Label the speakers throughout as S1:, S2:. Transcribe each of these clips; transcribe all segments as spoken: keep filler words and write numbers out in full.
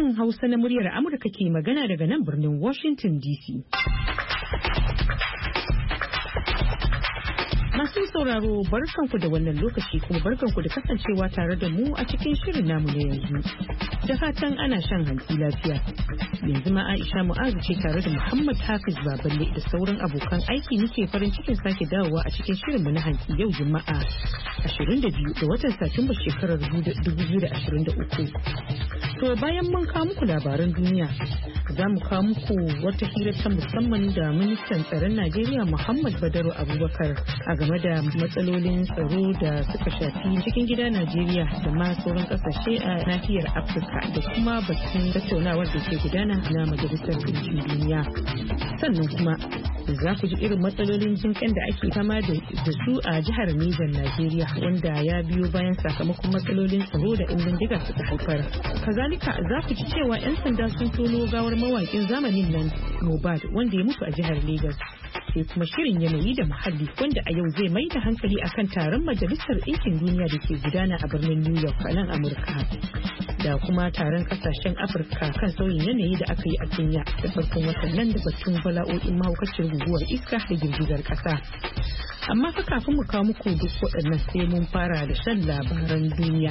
S1: Sashen Hausa na muryar Amurka ke magana daga nan birnin Washington D C. Masu sauraro barkanku da wannan lokaci kuma barkanku da kasancewa tare da mu a cikin shirin namu na yanzu. Da fatan ana shan hantsi lafiya. Yanzu ma Aisha Mu'azu ce tare da Muhammad Hafiz Baballe da sauran abokan aiki muke farin cikin sake dawowa a cikin shirin mu na hantsi yau Juma'a ashirin da biyu ga watan Satumba shekarar dubu biyu da ashirin da uku. To bayan mun kawo muku labaran duniya, za mu kawo muku wata hira ta musamman da ministan tsaron Najeriya Muhammad Badaru Abubakar a game da matsalolin tsaro da suka shafi cikin gida Najeriya da ma sauran kasashe a nahiyar Afirka da kuma batun tattaunawar da ke gudana na Majalisar Ɗinkin Duniya. Sannan kuma za ku ji irin matsalolin jinƙan da ake fama da su a jihar Nijar Najeriya wanda ya biyo bayan sakamakon matsalolin tsaro da in bindiga suka haifar. Kazalika za ku ji cewa 'yan sanda sun tono gawar mawaƙin zamanin nan Mohbad wanda ya mutu a jihar Legas. Sai kuma shirin yanayi da muhalli wanda a yau zai mai da hankali akan taron Majalisar Ɗinkin Duniya da ke gudana a birnin New York a nan Amurka. Da kuma taron kasashen Afirka kan sauyin yanayi da aka yi a Kenya da farkon watan nan da batun bala'o'in mahaukacin guguwar iska da girgizar ƙasa. Amma fa kafin mu kawo muku duk waɗannan sai mun fara da shan labaran duniya.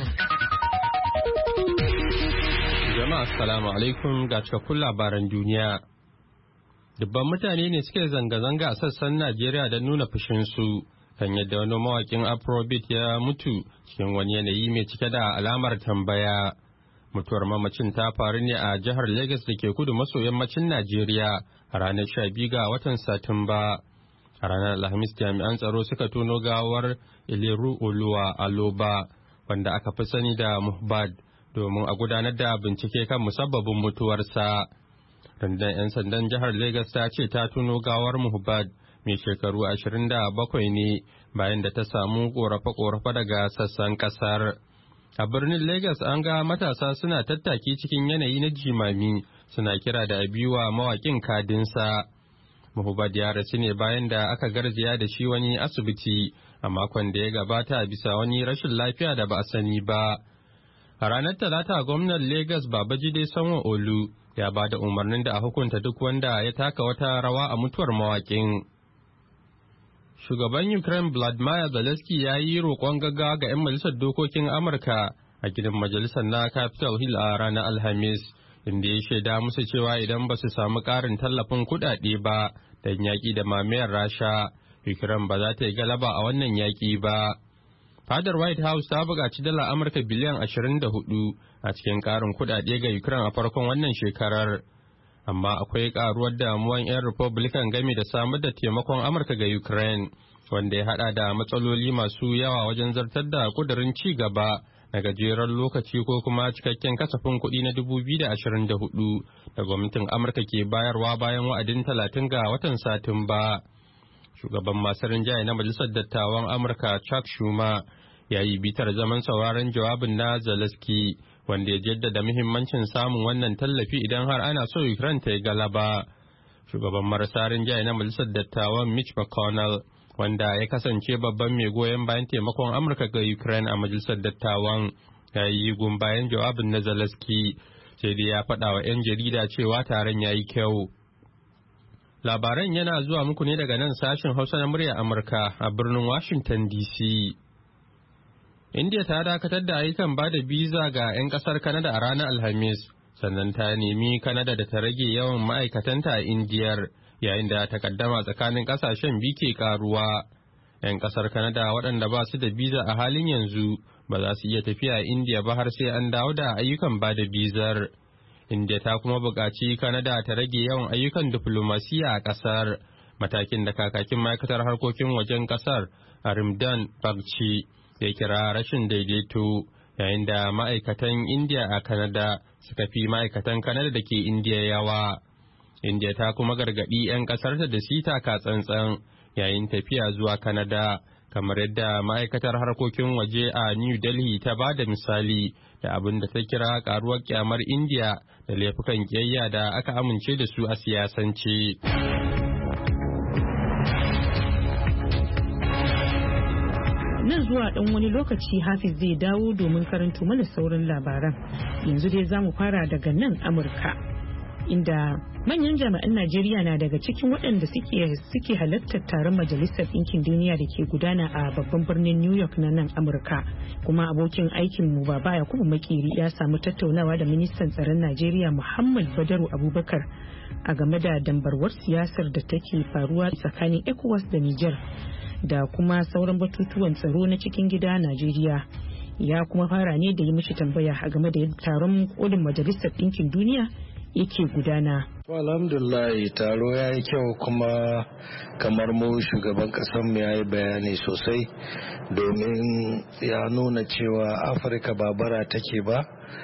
S2: Jama'a assalamu alaikum ga cikakkun labaran duniya. Dubban mutane ne suke zanga-zanga a sassan Najeriya don nuna fushinsu kan yadda wani mawakin Afrobeat ya mutu cikin wani yanayi mai cike da alamar tambaya. Mutuwar mamacin ta faru ne a jihar Legas da ke kudu maso yammacin Najeriya a ranar sha biyu ga watan Satumba. A ranar Alhamis jami'an tsaro suka tono gawar Iliru Oluwa Aloba wanda aka fi sani da Mohbad domin a gudanar da bincike kan musabbabin mutuwarsa. Rundunar 'yan sandan jihar Legas ta ce ta tuno gawar Mohbad mai shekaru ashirin da bakwai ne bayan da ta samu korafe-korafe daga sassan kasar. A birnin Legas an ga matasa suna tattaki cikin yanayi na jimami suna kira da abiwa mawakin kadinsa. Mohbad ya rasu ne bayan da aka garzaya da shi wani asibiti a makon da ya gabata bisa wani rashin lafiya da ba a sani ba. A ranar Talata gwamnan Legas Babajide Sanwo-Olu ya ba da umarnin da a hukunta duk wanda ya taka wata rawa a mutuwar mawakin. Shugaban Ukraine Vladimir Zelensky ya yi roƙon gaggawa ga 'yan majalisar dokokin Amurka a gidan majalisar na Capitol Hill a ranar Alhamis, inda ya shaida musu cewa idan ba su samu ƙarin tallafin kuɗaɗe ba don yaƙi da mamayar Rasha, Ukraine ba za ta yi galaba a wannan yaƙi ba. Fadar White House ta buƙaci dala Amurka biliyan ashirin da hudu a cikin ƙarin kuɗaɗe ga Ukraine a farkon wannan shekarar. Amma akwai ƙaruwar damuwan 'yan Republican game da samar da taimakon Amurka ga Ukraine, wanda ya haɗa da matsaloli masu yawa wajen zartar da ƙudurin ci gaba na gajeren lokaci ko kuma cikakken kasafin kuɗi na dubu biyu da ashirin da hudu da gwamnatin Amurka ke bayarwa bayan wa'adin talatin ga watan Satumba. Shugaban masu rinjaye na Majalisar Dattawan Amurka Chuck Schumer ya yi bitar zaman sauraron jawabin na Zelensky wanda ya jaddada muhimmancin samun wannan tallafi idan har ana so Ukraine ta yi galaba. Shugaban marasa rinjaye na Majalisar Dattawan Mitch McConnell wanda ya kasance babban mai goyon bayan taimakon Amurka ga Ukraine a Majalisar Dattawan ya yi gun bayan jawabin na Zelensky sai dai ya faɗa wa 'yan jarida cewa taron ya yi kyau. Labaran yana zuwa muku ne daga nan sashen Hausa na murya Amurka a birnin Washington D C. India ta dakatar da ayyukan ba da biza ga 'yan kasar Canada a ranar Alhamis, sannan ta nemi Canada da ta rage yawan ma'aikatanta a Indiyar yayin da takaddama tsakanin kasashen biyu ke karuwa. 'Yan kasar Canada waɗanda ba su da biza a halin yanzu ba za su iya tafiya a Indiya ba har sai an dawo da ayyukan ba da bizar. India ta kuma buƙaci Canada ta rage yawan ayyukan diflomasiya a ƙasar, matakin da kakakin ma'aikatar harkokin wajen ƙasar Arimdan Bagchi ya kira rashin daidaito, yayin da ma'aikatan India a Canada suka fi ma'aikatan Canada da ke India yawa. India ta kuma gargaɗi 'yan ƙasarta da su taka tsantsan yayin tafiya zuwa Canada, kamar yadda ma'aikatar harkokin waje a New Delhi ta ba da misali da abin da ta kira karuwar kyamar India da laifukan kiyayya da aka amince da su a siyasance.
S1: Nan zuwa ɗan wani lokaci Hafiz zai dawo domin karanto mana sauran labaran. Yanzu dai za mu fara daga nan Amurka, inda manyan jami'an Najeriya na daga cikin waɗanda suke halartar taron Majalisar Ɗinkin Duniya da ke gudana a babban birnin New York na nan Amurka. Kuma abokin aikin mu Baba Yakubu Makeri ya samu tattaunawa da ministan tsaron Najeriya Muhammad Badaru Abubakar a game da dambarwar siyasar da take faruwa tsakanin ECOWAS da Niger da kuma sauran batutuwan tsaro na cikin gida Najeriya. Ya kuma fara ne da yi mishi tambaya a game da taron kolin Majalisar Ɗinkin Duniya yake gudana.
S3: Alhamdulillah taro ya yi kyau, kuma kamar mu shugaban mu ya yi bayani sosai, domin ya nuna cewa Afirka ba bara take ba,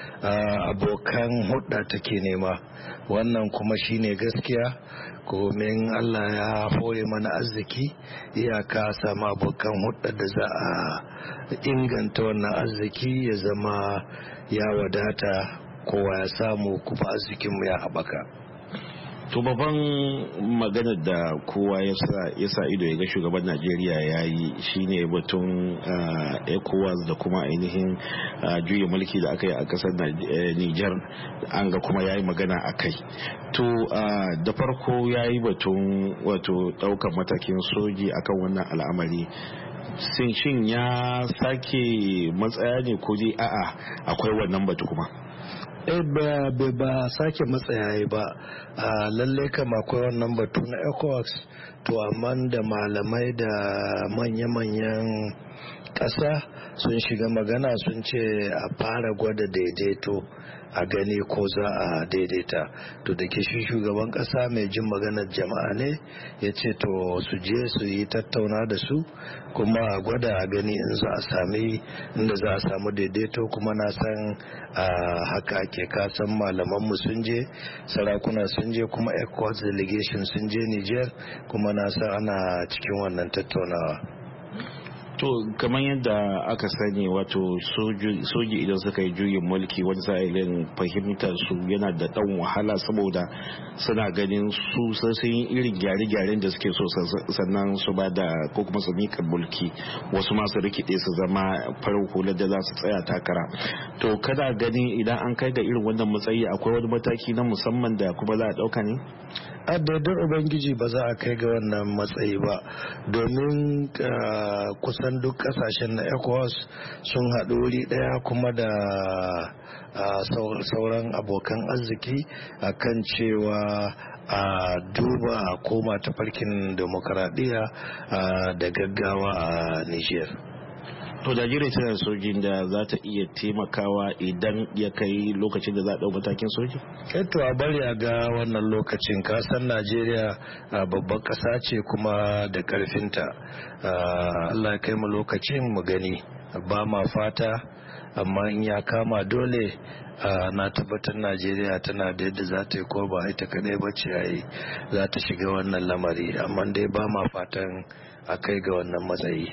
S3: abokan hudda take nema. Wannan kuma shine gaskiya, domin Allah ya hore mana arziki, iyaka samu abokan hudda da za a inganta wannan arziki ya zama ya wadata, kowa ya samu kuma arzikinmu ya haɓaka.
S4: To babban maganar da kowa ya sa ido ya ga shugaban Najeriya ya yi shine batun ECOWAS da kuma ainihin juya mulki da aka yi a kasar Niger, an ga kuma ya yi magana a kai. To da farko ya yi batun wato ɗaukar matakin soji akan wannan al'amari. Shin ya sake matsaya ne ko dai a'a akwai wannan batu kuma?
S3: eh ba ba sake matsayaye ba, lalle kama akwai wannan batu na ECOWAS, to amma da malamai da manya-manyan ƙasa sun shiga magana sun ce a fara gwada daidaito a gani ko za a daidaita. To da ke shi shugaban kasa mai jin maganar jama'a ne, ya ce to su je su yi tattauna da su kuma a gwada a gani in za a sami inda za a samu daidaito. Kuma na san a haka ake kasan malamanmu sun je, sarakuna sun je, kuma ECOWAS delegation sun je Niger, kuma na san ana cikin wannan tattaunawa.
S4: To kamar yadda aka sani, wato soji idan suka yi juyin mulki wani sa'ilin fahimtar su yana da dan wahala, saboda suna ganin su sun yi irin gyare-gyaren da suke so sannan su ba da ko kuma su mika mulki, wasu masu rikide su zama farar hular da za su tsaya takara. To kada gani idan an kai ga irin wannan matsayi akwai wani mataki na musamman da kuma za a dauka ne?
S3: A daidar Ubangiji ba za a kai ga wannan matsayi ba, domin kusan duk kasashen na ECOWAS sun haɗu wuri ɗaya kuma da sauran abokan arziki akan cewa a duba koma tafarkin demokaradiyya da gaggawa a Niger.
S4: To Najeriya tana sojin da za ta iya taimakawa idan ya kai lokacin da za a ɗau matakin soji?
S3: to a bari a ga wannan lokacin. Kasan Najeriya babban ƙasa ce kuma da ƙarfinta. Allah kai mu lokacin mu gani, ba ma fata, amma in ya kama dole na tabbatar Najeriya tana da yadda za ta yi, ko ba ita kadai ba ce yayi za ta shiga wannan lamari, amma dai ba ma fatan a kai ga wannan matsayi.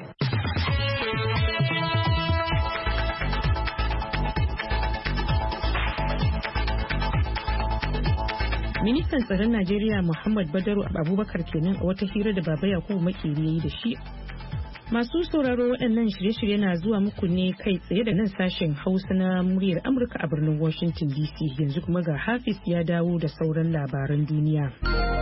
S1: Ministan tsaron Najeriya Muhammad Badaru Abubakar kenan a wata hira da Baba Yakubu Makeri yayi da shi. Masu sauraro, waɗannan shirye-shirye na zuwa muku ne kai tsaye da nan sashen Hausa na muryar Amurka a birnin Washington D C. Yanzu kuma ga Hafiz ya dawo da sauran labaran duniya.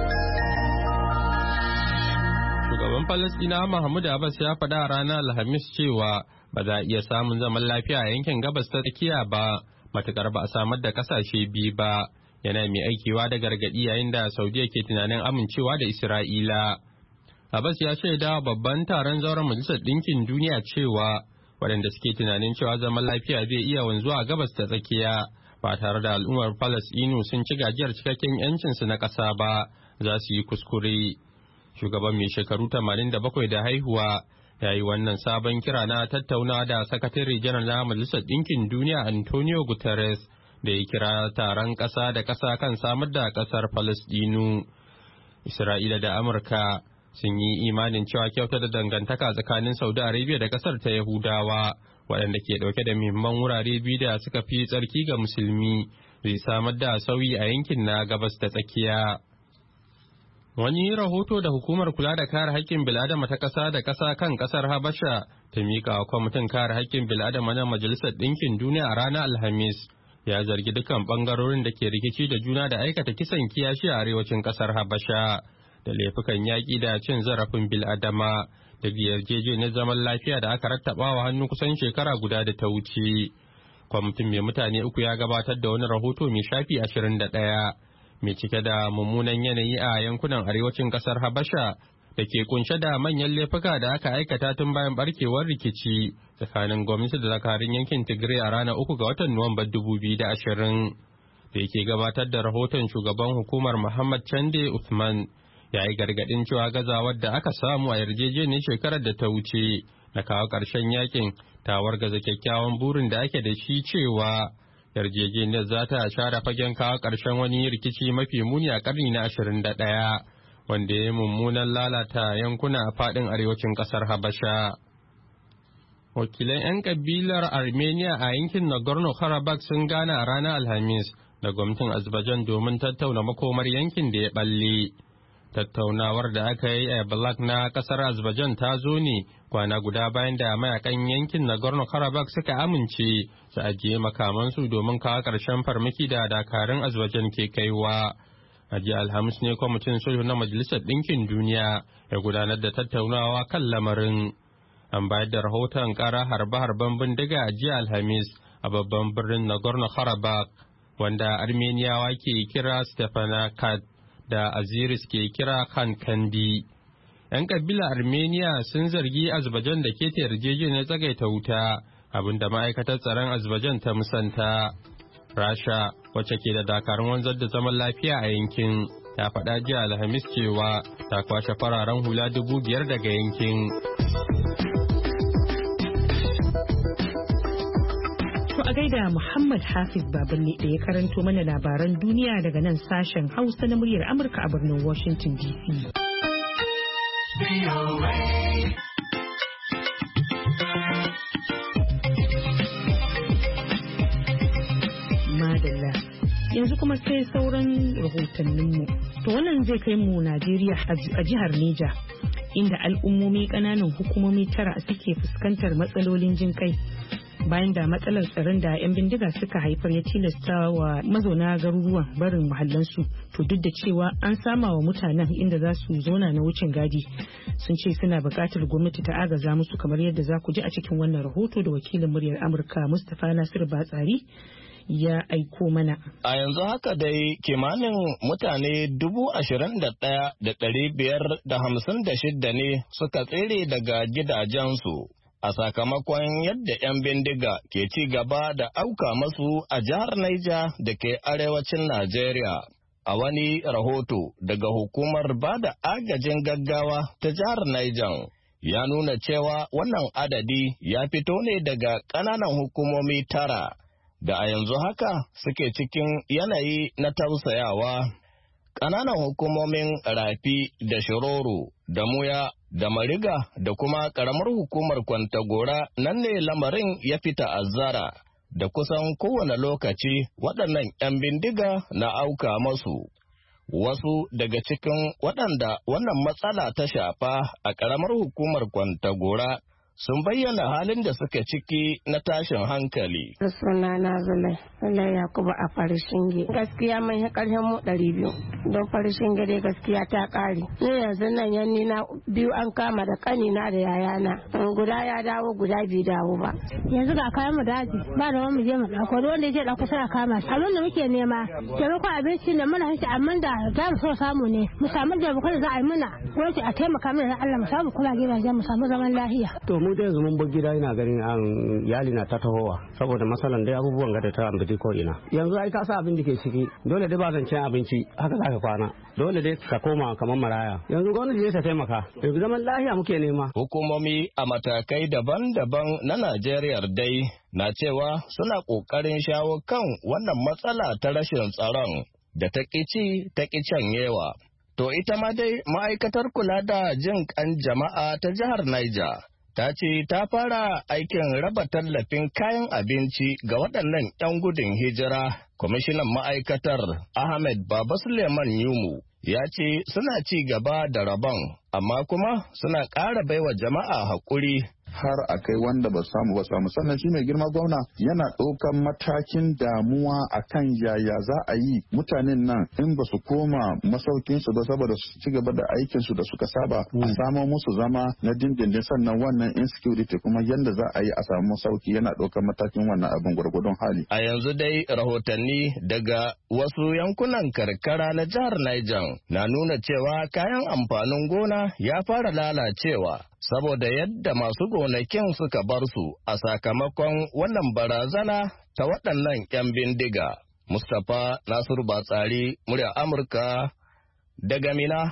S2: Shugaban Falasɗina Mahmud Abbas ya faɗa a ranar Alhamis cewa ba za a iya samun zaman lafiya a yankin gabas ta tsakiya ba matukar ba a samar da ƙasashe biyu ba. Yana mai aikewa da gargaɗi yayin da Saudiya ke tunanin amincewa da Isra'ila. Abbas ya shaida babban taron zauren Majalisar Ɗinkin Duniya cewa waɗanda suke tunanin cewa zaman lafiya zai iya wanzuwa a gabas ta tsakiya ba tare da al'ummar Falasɗinu sun ci gajiyar cikakken 'yancinsu na ƙasa ba za su yi kuskure. Shugaban mai shekaru tamanin da bakwai da haihuwa ya yi wannan sabon kira na tattaunawa da sakatare janar na Majalisar Ɗinkin Duniya Antonio Guterres da ya kira taron ƙasa da ƙasa kan samar da ƙasar Falasɗinu. Isra'ila da Amurka sun yi imanin cewa kyautar da dangantaka tsakanin Saudi Arabia da ƙasar ta Yahudawa, waɗanda ke ɗauke da muhimman wurare biyu da suka fi tsarki ga musulmi, zai samar da sauyi a yankin na gabas da tsakiya. Wani rahoto da hukumar kula da kare haƙƙin bil'adama ta ƙasa da ƙasa kan ƙasar Habasha ta miƙa wa kwamitin kare haƙƙin bil'adama na Majalisar Ɗinkin Duniya a ranar Alhamis ya zargi dukkan ɓangarorin da ke rikici da juna da aikata kisan kiyashi a arewacin ƙasar Habasha da laifukan yaƙi da cin zarafin bil'adama da yarjejeniyar zaman lafiya da aka rattaba wa hannu kusan shekara guda da ta wuce. Kwamitin mai mutane uku ya gabatar da wani rahoto mai shafi ashirin da ɗaya. mai cike da mummunan yanayi a yankunan arewacin kasar Habasha da ke kunshe da manyan laifuka da aka aikata tun bayan barkewar rikici tsakanin gwamnati da dakarun yankin Tigray a ranar uku ga watan Nuwamba dubu biyu da ashirin. Da yake gabatar da rahoton shugaban hukumar Muhammad Chande Uthman ya yi gargadin cewa gazawar da aka samu a yarjejeniyar shekarar da ta wuce na kawo ƙarshen yakin ta wargaza kyakkyawan burin da ake da shi cewa yarjejeniyar za ta share fagen kawo ƙarshen wani rikici mafi muni a ƙarni na ashirin da ɗaya wanda ya yi mummunan lalata yankuna a faɗin arewacin ƙasar Habasha. Wakilan 'yan ƙabilar Armenia a yankin Nagorno-Karabakh sun gana a ranar Alhamis da gwamnatin Azerbaijan domin tattauna makomar yankin da ya ɓalle. Tattaunawar da aka yi a Balak na ƙasar Azerbaijan ta zo ne kwana guda bayan da mayakan yankin Nagorno-Karabakh suka amince su ajiye makamansu domin kawo ƙarshen farmaki da dakarun Azerbaijan ke kaiwa. A jiya Alhamis ne kwamitin sulhu na Majalisar Ɗinkin Duniya ya gudanar da tattaunawa kan lamarin. An bayar da rahoton ƙara harbe-harben bindiga a jiya Alhamis a babban birnin Nagorno-Karabakh wanda Armeniyawa ke kira Stepanakert da Aziris ke kira Khan Kandi. 'Yan kabila Armenia sun zargi Azerbaijan da keta yarjejeniyar tsagaita wuta, abinda ma'aikatar tsaron Azerbaijan ta musanta. Rasha, wacce ke da dakarun wanzar da zaman lafiya a yankin, ta faɗa jiya Alhamis cewa ta kwashe fararen hula dubu biyar daga yankin.
S1: To a gaida Muhammad Hafiz Baballe da ya karanto mana labaran duniya daga nan sashen Hausa na muryar Amurka a birnin Washington D C. Madalla. Yanzu kuma sai sauran rahotanninmu. To wannan zai kai mu Najeriya a jihar Neja, inda al'ummomi ƙananan hukumomi tara suke fuskantar matsalolin jin kai. Bayan da matsalar tsaron da 'yan bindiga suka haifar ya tilasta wa mazauna garuruwan barin muhallansu, to duk da cewa an sama wa mutanen inda za su zauna na wucin gadi, sun ce suna buƙatar gwamnati ta agaza musu, kamar yadda za ku ji a cikin wannan rahoto da wakilin muryar Amurka Mustapha Nasiru Batsari ya aiko mana.
S5: A yanzu haka dai kimanin mutane dubu ashirin da ɗaya da ɗari biyar da hamsin da shidda ne suka tsere daga gidajensu a sakamakon yadda 'yan bindiga ke ci gaba da auka masu a jihar Niger da ke arewacin Najeriya. A wani rahoto daga hukumar bada agajin gaggawa ta jihar Niger ya nuna cewa wannan adadi ya fito ne daga ƙananan hukumomi tara da a yanzu haka suke cikin yanayi na tausayawa. Ƙananan hukumomin Rafi da Shiroro da Muya da Mariga da kuma ƙaramar hukumar Kwantagora nan ne lamarin ya fita azzara da kusan kowane lokaci waɗannan 'yan bindiga na auka masu. Wasu daga cikin waɗanda wannan matsala ta shafa a ƙaramar hukumar Kwantagora sun bayyana halin da suka ciki na tashin hankali.
S6: Suna na Zulai, Zulai Yakubu a Farishinge. Gaskiya mun yi ƙarshen mu ɗari biyu, don Farishinge dai gaskiya ta ƙare. Ni yanzu nan yanni na biyu an kama da ƙanina da yayana. Guda ya dawo, guda bai dawo ba.
S7: Yanzu ga kayan mu daji, ba da wani mu je mu ɗauko, da wanda ya je ɗauko sai a kama shi. Abin da muke nema, taimakon abinci ne muna shi, amma da za mu so samu ne. Mu samu da bukar za a yi muna, wani a taimaka mana da Allah mu samu kula gidajen mu samu zaman lafiya.
S8: mu dai yanzu mun bar gida ina ganin an yali na ta tahowa saboda masalan dai abubuwan gada ta ambaci ko ina. Yanzu ai ka sa abin da ke ciki, dole dai ba zan cin abinci haka za ka kwana, dole dai ka koma kamar maraya. Yanzu gwamnati zai ta taimaka, yanzu zaman lafiya muke nema.
S5: Hukumomi a matakai daban-daban na Najeriya dai na cewa suna ƙoƙarin shawo kan wannan matsala ta rashin tsaron da ta ƙici ta ƙicanyewa. To ita ma dai ma'aikatar kula da jin ƙan jama'a ta jihar Niger ta ce ta fara aikin raba tallafin kayan abinci ga waɗannan 'yan gudun hijira. Kwamishinan ma'aikatar Ahmed Baba Suleiman Yumu ya ce suna ci gaba da rabon, amma kuma suna ƙara baiwa jama'a haƙuri.
S9: har a kai wanda ba samu ba samu sannan shi mai girma gwamna yana ɗaukan matakin damuwa akan yaya za a yi mutanen nan in ba su koma masaukin su ba saboda su ci gaba da aikin su da suka saba a samo musu zama na dindindin sannan wannan insecurity kuma yanda za a yi a samu masauki yana ɗaukan matakin wannan abin gwargwadon hali.
S5: A yanzu dai rahotanni daga wasu yankunan karkara na jihar Niger na nuna cewa kayan amfanin gona ya fara lalacewa saboda yadda masu gonakin suka bar su a sakamakon wannan barazana ta waɗannan 'yan bindiga. Mustapha Nasiru Batsari, murya Amurka daga Mina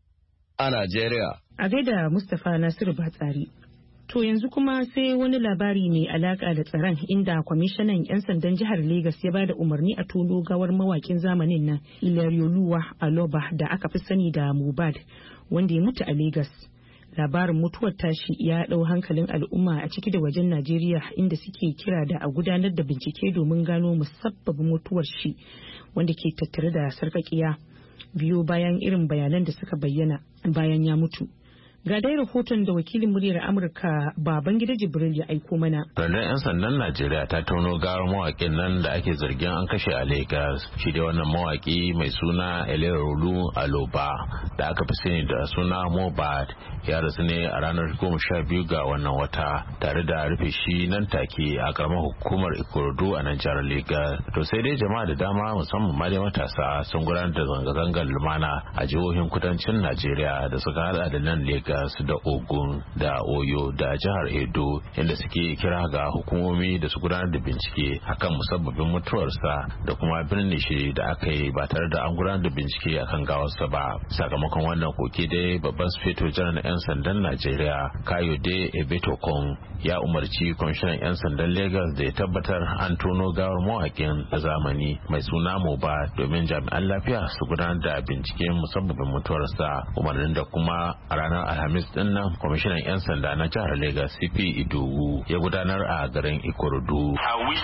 S5: a Najeriya.
S1: A gaida Mustapha Nasiru Batsari. To yanzu kuma sai wani labari mai alaka da tsaron inda kwamishinan 'yan sandan jihar Legas ya bada umarni a tono gawar mawakin zamanin nan Ilerioluwa Aloba da aka fi sani da Mohbad wanda ya mutu a Legas. Labarin mutuwar tashi ya ɗau hankalin al'umma a ciki da wajen Najeriya inda suke kira da a gudanar da bincike domin gano musabbabin mutuwar shi wanda ke tattare da sarƙaƙiya biyo bayan irin bayanan da suka bayyana bayan ya mutu. Ga dai rahoton da wakilin muryar Amurka Babangida Jibril ya aiko mana.
S10: Rundunar 'yan sandan Najeriya ta tono gawar mawaƙin nan da ake zargin an kashe a Lagos. Shi dai wannan mawaƙi mai suna Ileriolu Aloba da aka fi sani da suna Mohbad ya rasu ne a ranar goma sha biyu ga wannan wata tare da rufe shi nan take a karamar hukumar Ikorodu a nan jihar Lagos. To sai dai jama'a da dama musamman ma dai matasa sun gudanar da zanga-zangar lumana a jihohin kudancin Najeriya da suka hada da nan Lagos da Ogun da Oyo da jihar Edo inda suke kira ga hukumomi da su gudanar da bincike akan musabbabin mutuwarsa da kuma birnin shi da aka yi ba tare da an gudanar da bincike akan gawarsa ba. Sakamakon wannan koke dai babban sufeto janar 'yan sandan Najeriya Kayode Ebetokun ya umarci kwamishinan 'yan sandan Lagos da ya tabbatar an tono gawar mawaƙin da zamani mai suna Mohbad domin jami'an lafiya su gudanar da binciken musabbabin mutuwarsa, umarnin da kuma a ranar Alhamis din nan kwamishinan 'yan sanda na jihar Lagos C P Idowu ya gudanar a garin Ikorodu.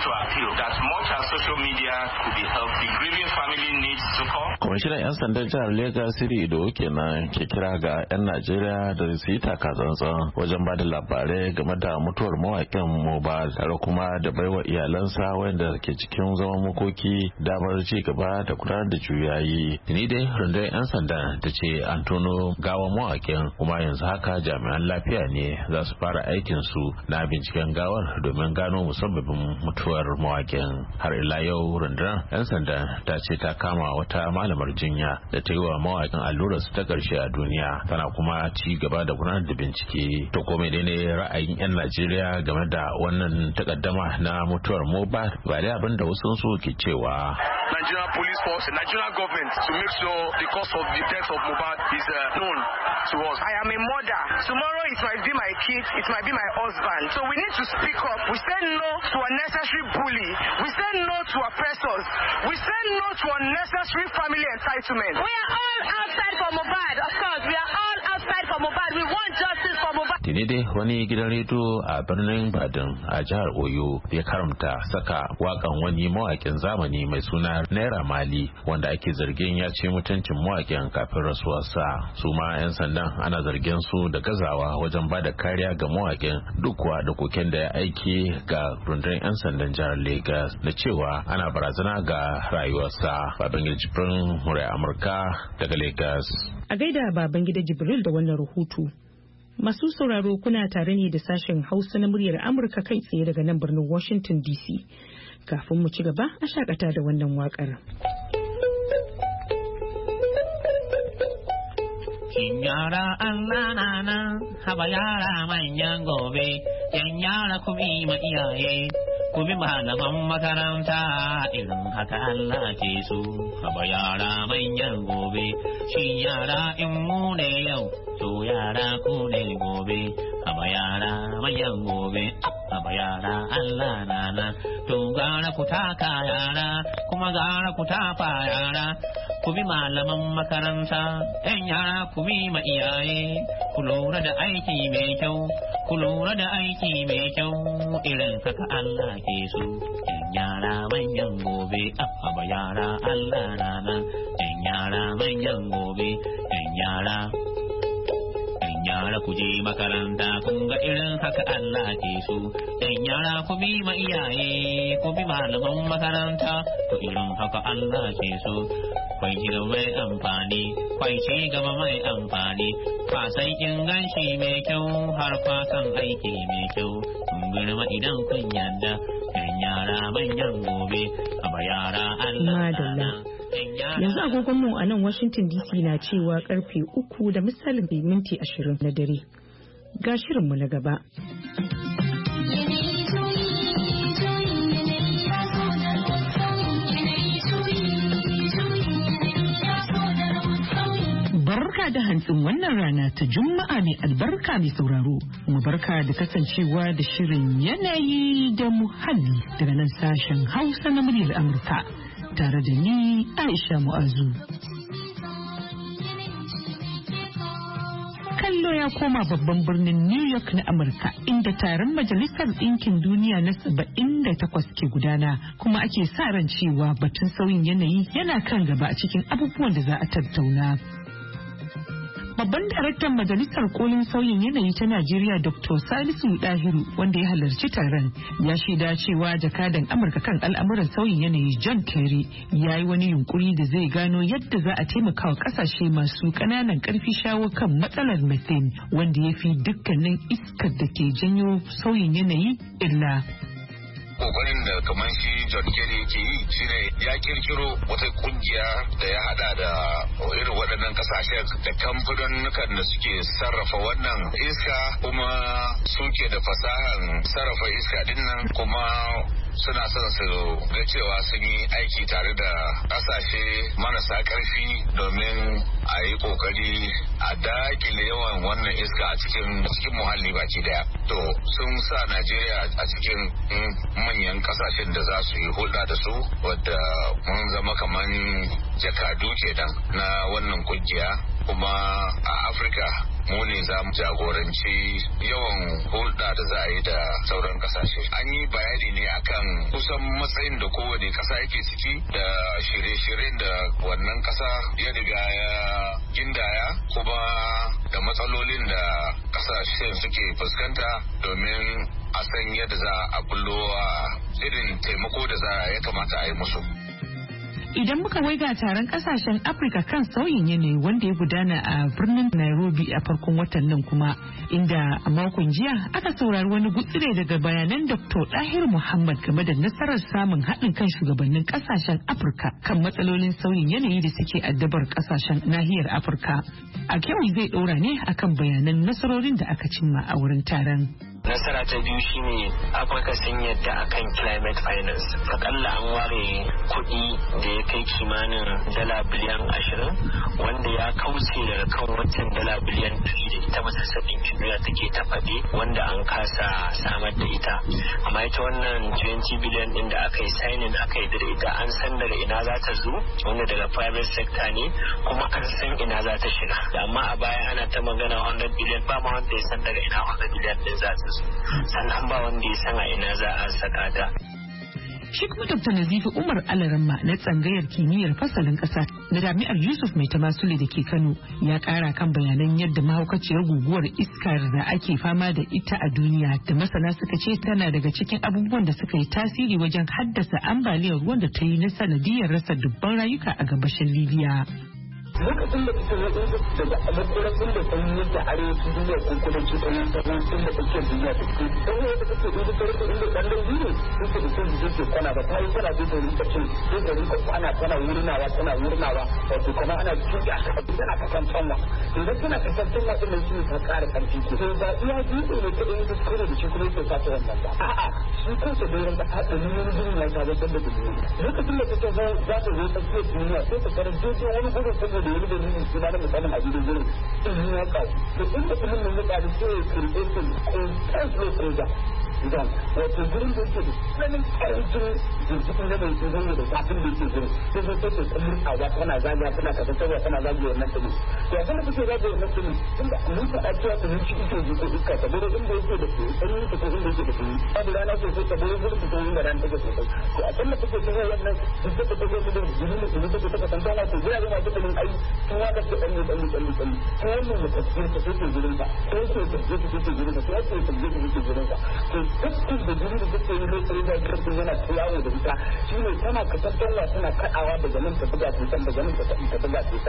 S10: Kwamishinan 'yan sandan jihar Lagos C P Idowu kenan ke kira ga 'yan Najeriya da su yi takatsantsan wajen ba da labarai game da mutuwar mawaƙin Mohbad tare kuma da baiwa iyalansa wanda ke cikin zaman makoki damar ci gaba da gudanar da juyayi. Ni dai rundunar 'yan sanda ta ce an tono gawan mawaƙin kuma yanzu haka jami'an lafiya ne za su fara aikin su na binciken gawar domin gano musabbabin mutuwar mawaƙin. Har ila yau rundunar 'yan sanda ta ce ta kama wata malamar jinya da ta yi wa mawaƙin allurar su ta ƙarshe a duniya, tana kuma ci gaba da gudanar da bincike. To ko menene ra'ayin 'yan Najeriya game da wannan takaddama na mutuwar Mohbad? Ba dai abin da wasu su ke cewa.
S11: Nigerian police force, Nigerian government to make sure the cause of the death of Mohbad is uh, known to us. I am a mother. Tomorrow it might be my kids, it might be my husband. So we need to speak up. We say no to unnecessary bully. We say no to oppressors. We say no to unnecessary family entitlement. We are all outside for Mohbad. Of course, we are all outside for Mohbad. We want justice for Mohbad.
S10: Tuni dai wani gidan rediyo a birnin Badin a jihar Oyo ya karamta saka wakan wani mawakin zamani mai suna Naira Mali wanda ake zargin ya ce mutuncin mawakin kafin rasuwarsa. Su ma 'yan sandan ana zargin su da gazawa wajen ba da kariya ga mawakin duk kuwa da koken da ya aiki ga rundunar 'yan sandan jihar Lagos da cewa ana barazana ga rayuwarsa. Babangida Jibril, murai Amurka daga Lagos.
S1: A gaida Babangida Jibril da wannan rahoto. Masu sauraro kuna tare ne da sashen Hausa na muryar Amurka kai tsaye daga nan birnin Washington D C. Kafin mu ci gaba a shakata da wannan wakar.
S12: Kin yara Allah na nan, haba yara manyan gobe, yan yara ku bi ma iyaye, ku bi malaman makaranta, irin haka Allah ke so, haba yara manyan gobe, shi yara in mu ne yau, to yara ku ne gobe, haba yara manyan gobe, haba yara Allah na nan, to gara ku taka yara, kuma gara ku tafa yara, ku bi malaman makaranta, yan yara ku bi ma iyaye, ku lura da aiki mai kyau, ku lura da aiki mai kyau, irin haka Allah ke so. Yan yara manyan gobe, abba yara Allah rana, yan yara manyan gobe, yan yara. Yara ku je makaranta kun ga irin haka Allah ke so. Yan yara ku bi ma iyaye ku bi malaman makaranta to irin haka Allah ke so. Kwai ci gaba mai amfani, kwai ci gaba mai amfani. Kwasan inganci mai kyau har kwasan aiki mai kyau. Kun girma idan kun yarda. Yan yara manyan gobe, aba yara Allah na.
S1: Yanzu agogonmu a nan Washington D C na cewa karfe uku da misalin minti ashirin na dare. Ga shirinmu na gaba. Barka da hantsin wannan rana ta Juma'a mai albarka mai sauraro. Mu barka da kasancewa da shirin yanayi da muhalli daga nan sashen Hausa na muryar Amurka. Tare da ni Aisha Mu'azu. Kallo ya koma babban birnin New York na Amurka inda taron Majalisar Ɗinkin Duniya na saba'in da takwas ke gudana kuma ake sa ran cewa batun sauyin yanayi yana kan gaba a cikin abubuwan da za a tattauna. Babban daraktan Majalisar Kolin Sauyin Yanayi ta Najeriya Doctor Salisu Dahiru wanda ya halarci taron ya shaida cewa jakadan Amurka kan al'amuran sauyin yanayi John Kerry ya yi wani yunkuri da zai gano yadda za a taimaka wa kasashe masu ƙananan ƙarfi shawo kan matsalar methane wanda ya fi dukkanin iskar da ke janyo sauyin yanayi illa.
S13: Kokarin da kamar shi John Kerry yake yi shine ya kirkiro wata kungiya da ya hada da irin waɗannan kasashen da kamfanonukan da suke sarrafa wannan iska kuma suke da fasahan sarrafa iska dinnan kuma suna son su ga cewa sun yi aiki tare da kasashe marasa karfi domin a yi kokari a dakile yawan wannan iska a cikin cikin muhalli baki daya. To sun sa Najeriya a cikin manyan kasashen da za su yi hulɗa da su wadda mun zama kaman jakadu kenan na wannan kungiya kuma a Afirka mu ne za mu jagoranci yawan hulɗa da za a yi da sauran kasashe. An yi bayani ne akan kusan matsayin da kowane ƙasa yake ciki da shirye-shiryen da wannan ƙasa ya riga ya gindaya kuma da matsalolin da ƙasashen suke fuskanta domin a san yadda za a bullo a irin taimako da za ya kamata a yi musu.
S1: Idan muka waiga taron kasashen Afirka kan sauyin yanayi wanda ya gudana a birnin Nairobi a farkon watan nan kuma inda a makon jiya aka saurari wani gutsire daga bayanan Doctor Dahir Muhammad game da nasarar samun haɗin kan shugabannin kasashen Afirka kan matsalolin sauyin yanayi da suke addabar kasashen nahiyar Afirka. A kyau zai ɗora ne akan bayanan nasarorin da aka cimma a wurin taron.
S14: Nasara ta biyu shine Afirka sun yadda akan climate finance. Akalla an ware kuɗi da ya kai kimanin dala biliyan ashirin wanda ya kauce daga kan wancan dala biliyan ɗari da ita majalisar ɗinkin duniya take ta faɗi wanda an kasa samar da ita. Amma ita wannan twenty biliyan ɗin da aka yi signing aka yi da ita an san daga ina za ta zo wanda daga private sector ne kuma an san ina za ta shiga. Amma a baya ana ta magana one hundred biliyan ba ma wanda ya san daga ina one hundred biliyan ɗin za ta sannan ba wanda ya san a ina za a saka ta.
S1: Shi kuma Dokta Nazifi Umar Alaramma na tsangayar kimiyyar fasalin ƙasa na Jami'ar Yusuf Mai Tamasule da ke Kano ya ƙara kan bayanan yadda mahaukaciyar guguwar iskar da ake fama da ita a duniya da masana suka ce tana daga cikin abubuwan da suka yi tasiri wajen haddasa ambaliyar ruwan da ta yi na sanadiyar rasa dubban rayuka a gabashin Libya.
S15: lokacin da ita ya ɗin daga makorafin da sanyi yake arewacin duniya ko kudancin ɗanyen sabon da tsakiyar duniya ta ke don yadda take inda ta rike inda ɗan dangi ne sun ce da sun ji ke kwana ba ta yi tana zai ta rinka cin zai ta rinka kwana tana wurinawa tana wurinawa wato kuma ana cikin a kasa tana kasan canwa idan tana kasan canwa ɗin nan shi ne ta ƙara ƙarfi ko sai ba iya dutse ne ta ɗin kuskure da shi kuma yake sa ta wannan ba a'a shi kansa da rinka haɗa miliyoyin duniya ta zai da duniya lokacin da ta za ta zo tsakiyar duniya sai ta karar daidai wani gudun saboda da wani da nuna suna da misalin a gidan gurin in ya kawo to inda kuma mun yi ƙari sai ya kirɓe su ko kan su ne zan wato gurin da yake da tsananin karancin jirgin da mai zan da zafin da yake gurin sai zai sai ta murtawa tana zagaya tana kasancewa tana zagaya wannan tsini to a da kuke zagaya wannan tsini inda mun faɗa cewa tsinin shi ike ji ko iska ta gurin inda yake da tsini tsani yake ko inda yake da tsini babu rana ce sai ta gurin gurin ta gurin da rana take sosai to a kan da kuke cewa wannan duk da take gurin da jini ne da take ta kasance to zai zama duk da ai tun wanda ke dan dan dan dan to wannan da tafsir ta take gurin ta ko ke ta take take gurin ta ko ke ta take take gurin ta to dukkan da jini da take yi sai da kirki yana tsayawo da ita shine tana kasancewa tana kadawa daga nan ta buga ta daga nan ta ta buga ta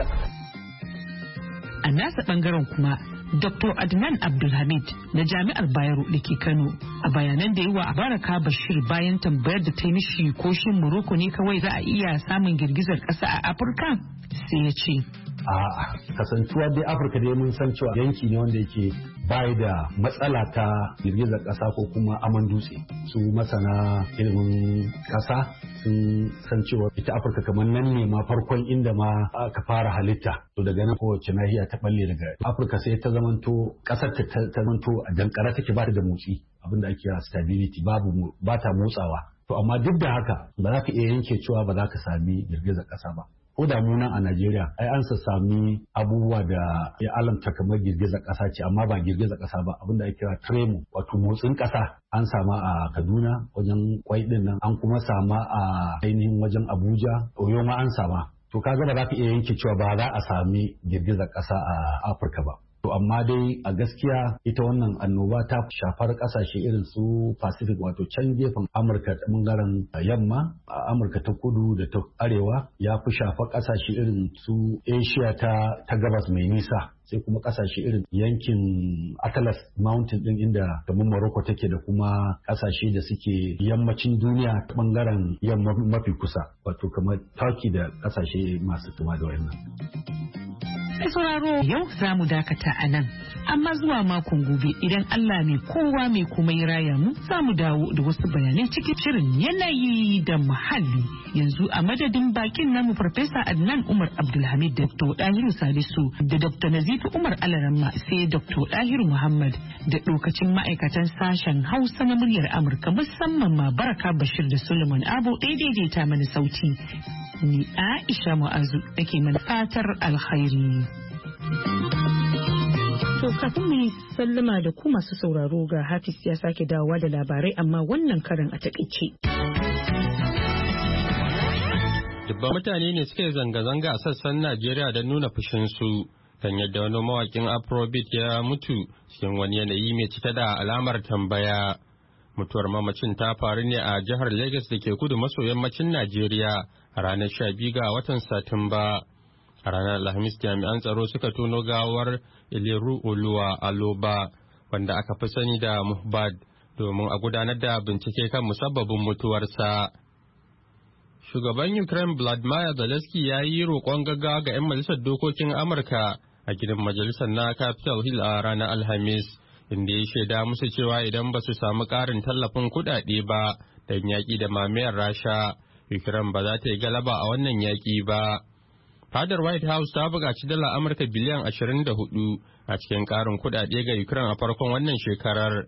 S1: a nasa bangaren kuma Doctor Adnan Abdulhamid na Jami'ar Bayero da ke Kano a bayanan da yi wa Baraka Bashir bayan tambayar da ta yi mishi ko shin Morocco ne kawai za a iya samun girgizar ƙasa a Afirka sai ya ce
S16: a kasantuwa dai Afirka dai mun san cewa yanki ne wanda yake bai da matsala ta girgizar ƙasa ko kuma aman dutse su masana ilimin ƙasa sun san cewa ita Afirka kamar nan ne ma farkon inda ma aka fara halitta to daga nan kowace nahiya ta balle daga Afirka sai ta zamanto ƙasar ta ta zamanto a dankara take ba ta da motsi abinda ake kira stability babu ba ta motsawa to amma duk da haka ba za ka iya yanke cewa ba za ka sami girgizar ƙasa ba ko da mu nan a Najeriya ai an sa sami abubuwa da ya alamta kamar girgizar ƙasa ce amma ba girgizar ƙasa ba abinda ake kira tremor wato motsin ƙasa an sama a Kaduna wajen kwai din nan an kuma sama a ainihin wajen Abuja Oyo ma an sama to kaga ba za ka iya yanke cewa ba za a sami girgizar ƙasa a Afirka ba to amma dai a gaskiya ita wannan annoba ta shafar kasashe irin su Pacific wato can gefen Amurka ta bangaren yamma a Amurka ta kudu da ta arewa ya fi shafar kasashe irin su Asia ta ta gabas mai nisa sai kuma kasashe irin yankin Atlas Mountain din inda kamar Morocco take da kuma kasashe da suke yammacin duniya ta bangaren yamma mafi kusa wato kamar Turkey da kasashe masu tuma da wannan.
S1: Mai sauraro yau za mu dakata a nan, amma zuwa makon gobe idan Allah mai kowa mai kuma ya raya mu za mu dawo da wasu bayanai cikin shirin yanayi da muhalli. Yanzu a madadin bakin namu Farfesa Adnan Umar Abdulhamid, Doctor Dahiru Salisu da Doctor Nazifi Umar Alaramma sai Doctor Dahiru Muhammad da lokacin ma'aikatan sashen Hausa na muryar Amurka musamman ma Baraka Bashir da Suleiman Abo daidaita mana sauti. Ni Aisha Mu'azu nake mana fatar alkhairi. To kafin mu sallama da ku masu sauraro ga Hafiz ya sake dawowa da labarai amma wannan karin a takaice.
S2: Dubban mutane ne suke zanga-zanga a sassan Najeriya don nuna fushinsu kan yadda wani mawakin Afrobeat ya mutu cikin wani yanayi mai cike da alamar tambaya. Mutuwar mamacin ta faru ne a jihar Lagos da ke kudu maso yammacin Najeriya a ranar sha biyu ga watan Satumba. A ranar Alhamis jami'an tsaro suka tono gawar Iliru Oluwa Aloba wanda aka fi sani da Mohbad domin a gudanar da bincike kan musabbabin mutuwarsa. Shugaban Ukraine Vladimir Zelensky ya yi roƙon gaggawa ga 'yan majalisar dokokin Amurka a gidan majalisar na Capitol Hill a ranar Alhamis, inda ya shaida musu cewa idan ba su samu ƙarin tallafin kuɗaɗe ba don yaƙi da mamayar Rasha, Ukraine ba za ta yi galaba a wannan yaƙi ba. Fadar White House ta buƙaci dala Amurka biliyan ashirin da hudu a cikin ƙarin kuɗaɗe ga Ukraine a farkon wannan shekarar.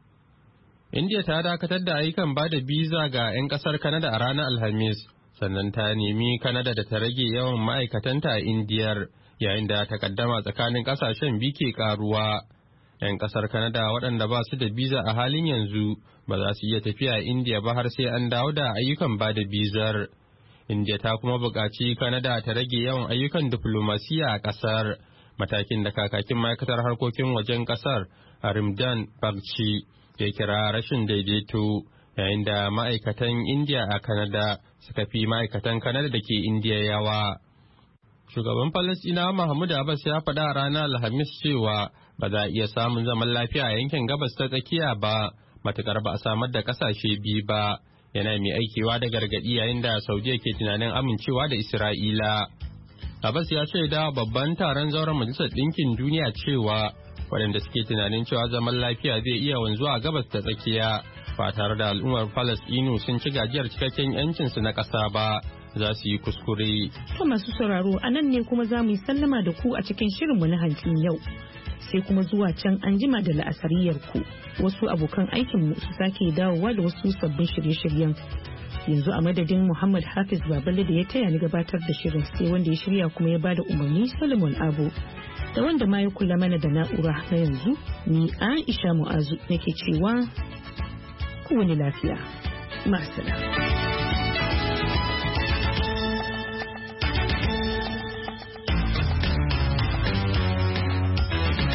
S2: India ta dakatar da ayyukan ba da biza ga 'yan ƙasar Canada a ranar Alhamis, sannan ta nemi Canada da ta rage yawan ma'aikatanta a Indiyar, yayin da takaddama tsakanin ƙasashen biyu ke ƙaruwa. 'Yan ƙasar Canada waɗanda ba su da biza a halin yanzu ba za su iya tafiya a Indiya ba har sai an dawo da ayyukan ba da bizar. Indiya ta kuma buƙaci Canada ta rage yawan ayyukan diflomasiya a ƙasar, matakin da kakakin ma'aikatar harkokin wajen ƙasar Arimdan Bagchi ya kira rashin daidaito, yayin da ma'aikatan Indiya a Canada suka fi ma'aikatan Canada da ke Indiya yawa. Shugaban Falasɗinawa Mahmud Abbas ya faɗa a ranar Alhamis cewa ba za a iya samun zaman lafiya a yankin gabas ta tsakiya ba, matukar ba a samar da ƙasashe biyu ba. Yana mai aikewa da gargaɗi yayin da Saudiya ke tunanin amincewa da Isra'ila. Abbas ya ce da babban taron zauren Majalisar Ɗinkin Duniya cewa waɗanda suke tunanin cewa zaman lafiya zai iya wanzuwa a gabas ta tsakiya ba tare da al'ummar Falasɗinu sun ci gajiyar cikakken 'yancinsu na ƙasa ba za su yi kuskure.
S1: To masu sauraro a nan ne kuma za mu yi sallama da ku a cikin shirinmu na hantsin yau. sai kuma zuwa can an jima da la'asariyar ku wasu abokan aikin mu su sake dawowa da wasu sabbin shirye-shiryen. Yanzu a madadin Muhammad Hafiz Baballe da ya taya ni gabatar da shirin sai wanda ya shirya kuma ya bada umarni Solomon Abu da wanda ma ya kula mana da na'ura na yanzu ni Aisha Mu'azu nake cewa ku wani lafiya. Ma'asala.